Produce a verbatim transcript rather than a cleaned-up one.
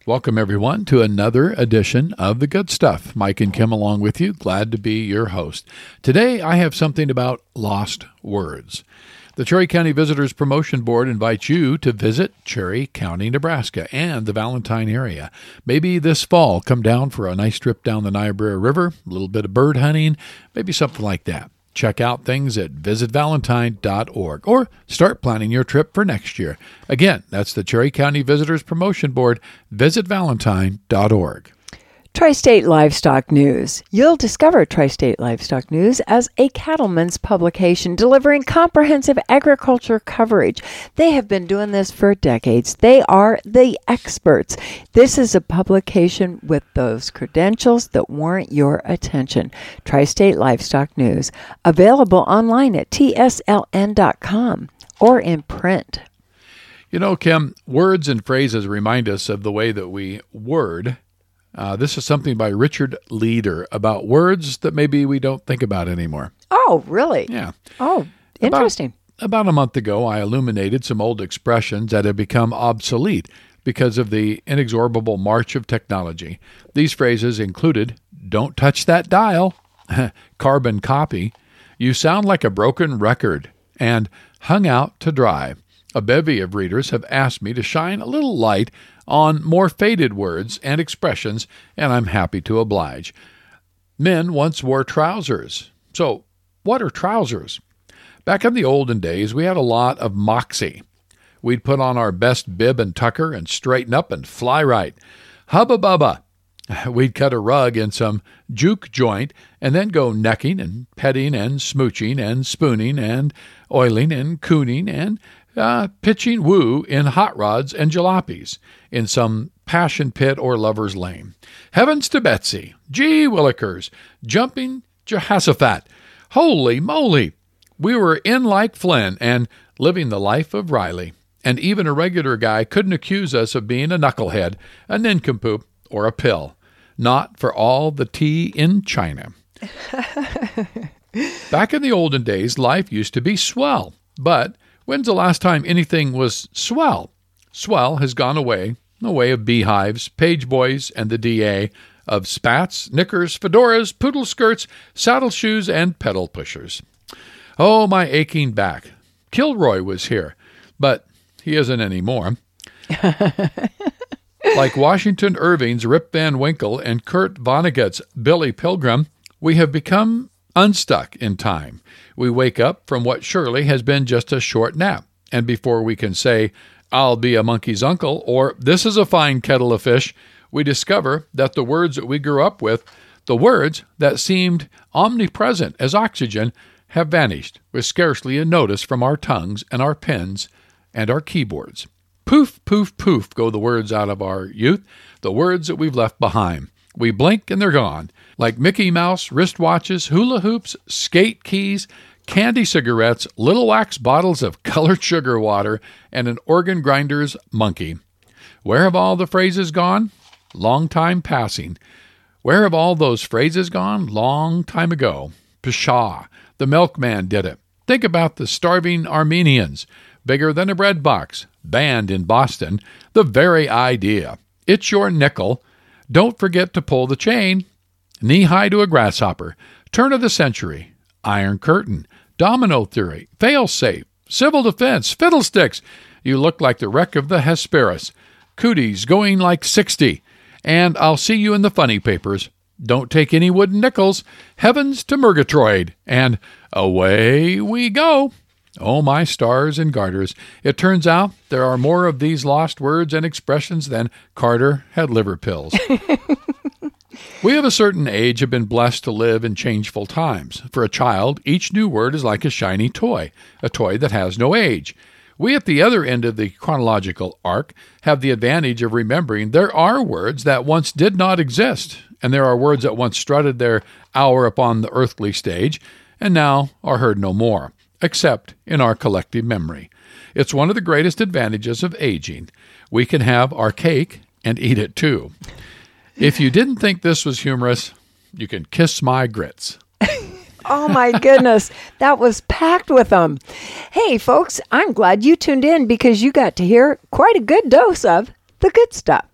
Welcome, everyone, to another edition of The Good Stuff. Mike and Kim along with you. Glad to be your host. Today, I have something about lost words. The Cherry County Visitors Promotion Board invites you to visit Cherry County, Nebraska, and the Valentine area. Maybe this fall, come down for a nice trip down the Niobrara River, a little bit of bird hunting, maybe something like that. Check out things at visit valentine dot org or start planning your trip for next year. Again, that's the Cherry County Visitors Promotion Board, visit valentine dot org. Tri-State Livestock News. You'll discover Tri-State Livestock News as a cattleman's publication delivering comprehensive agriculture coverage. They have been doing this for decades. They are the experts. This is a publication with those credentials that warrant your attention. Tri-State Livestock News, available online at T S L N dot com or in print. You know, Kim, words and phrases remind us of the way that we word. Uh, this is something by Richard Leader about words that maybe we don't think about anymore. Oh, really? Yeah. Oh, interesting. About, about a month ago, I illuminated some old expressions that have become obsolete because of the inexorable march of technology. These phrases included, "Don't touch that dial," "carbon copy," "you sound like a broken record," and "hung out to dry." A bevy of readers have asked me to shine a little light on more faded words and expressions, and I'm happy to oblige. Men once wore trousers. So, what are trousers? Back in the olden days, we had a lot of moxie. We'd put on our best bib and tucker and straighten up and fly right. Hubba bubba. We'd cut a rug in some juke joint and then go necking and petting and smooching and spooning and oiling and cooning and Uh, pitching woo in hot rods and jalopies in some passion pit or lover's lane. Heavens to Betsy, gee willikers, jumping Jehoshaphat, holy moly. We were in like Flynn and living the life of Riley. And even a regular guy couldn't accuse us of being a knucklehead, a nincompoop, or a pill. Not for all the tea in China. Back in the olden days, life used to be swell, but when's the last time anything was swell? Swell has gone away, the way of beehives, page boys, and the D A, of spats, knickers, fedoras, poodle skirts, saddle shoes, and pedal pushers. Oh, my aching back. Kilroy was here, but he isn't anymore. Like Washington Irving's Rip Van Winkle and Kurt Vonnegut's Billy Pilgrim, we have become unstuck in time. We wake up from what surely has been just a short nap, and before we can say, "I'll be a monkey's uncle," or "this is a fine kettle of fish," we discover that the words that we grew up with, the words that seemed omnipresent as oxygen, have vanished with scarcely a notice from our tongues and our pens and our keyboards. Poof, poof, poof go the words out of our youth, the words that we've left behind. We blink and they're gone. Like Mickey Mouse, wristwatches, hula hoops, skate keys, candy cigarettes, little wax bottles of colored sugar water, and an organ grinder's monkey. Where have all the phrases gone? Long time passing. Where have all those phrases gone? Long time ago. Pshaw, the milkman did it. Think about the starving Armenians. Bigger than a bread box. Banned in Boston. The very idea. It's your nickel. Don't forget to pull the chain. Knee-high to a grasshopper. Turn of the century. Iron curtain. Domino theory. Fail-safe. Civil defense. Fiddlesticks. You look like the wreck of the Hesperus. Cooties going like sixty. And I'll see you in the funny papers. Don't take any wooden nickels. Heavens to Murgatroyd. And away we go. Oh, my stars and garters. It turns out there are more of these lost words and expressions than Carter had liver pills. We of a certain age have been blessed to live in changeful times. For a child, each new word is like a shiny toy, a toy that has no age. We at the other end of the chronological arc have the advantage of remembering there are words that once did not exist, and there are words that once strutted their hour upon the earthly stage, and now are heard no more, except in our collective memory. It's one of the greatest advantages of aging. We can have our cake and eat it too. If you didn't think this was humorous, you can kiss my grits. Oh, my goodness. That was packed with them. Hey, folks, I'm glad you tuned in because you got to hear quite a good dose of the good stuff.